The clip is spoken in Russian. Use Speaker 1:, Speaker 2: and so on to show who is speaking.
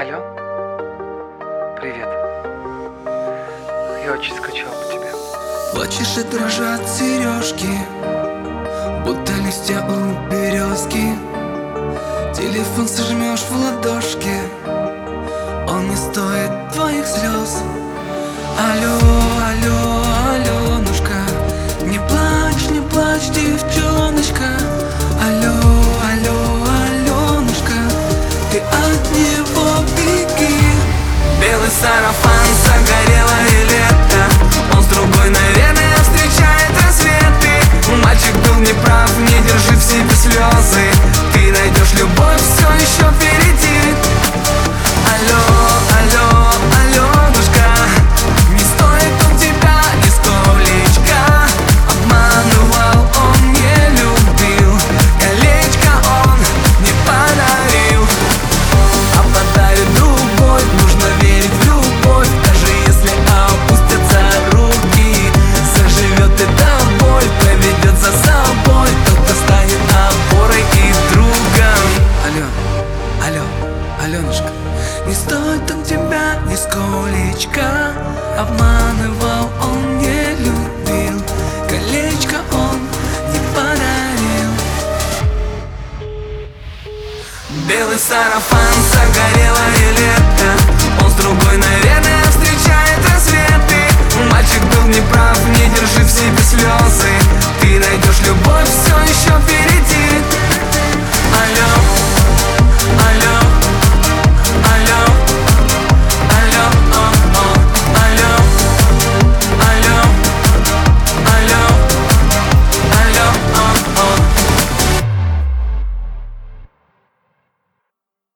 Speaker 1: Алло, привет. Я очень скучал по тебе.
Speaker 2: Плачешь и дрожат сережки, будто листья у березки. Телефон сожмешь в ладошке, он не стоит твоих слез. Алло, алло, Аленушка, не плачь, девчоночка. Алло, алло, Аленушка, ты от него беги. Белый сарафан, загорелое лето, он с другой, наверное, встречает рассветы. Мальчик был неправ, не держи в себе слезы. Ты найдешь любовь, все еще впереди. Алло, алло, Аленушка, не стоит он тебя нисколечко. Обманывал, он не любил, колечко он не подарил, а подарит другой. Нужно верить в любовь, даже если опустятся руки. Заживет эта боль, поведет за собой тот, кто станет опорой и другом. Алло, Аленушка, не стоит он тебя нисколечко. Обманывал, он не любил, колечко он не подарил. Белый сарафан, загорелое лето, он с другой, наверное, встречает рассветы. Мальчик был неправ, не держи в себе слезы. Ты найдешь любовь, все еще впереди. Алло.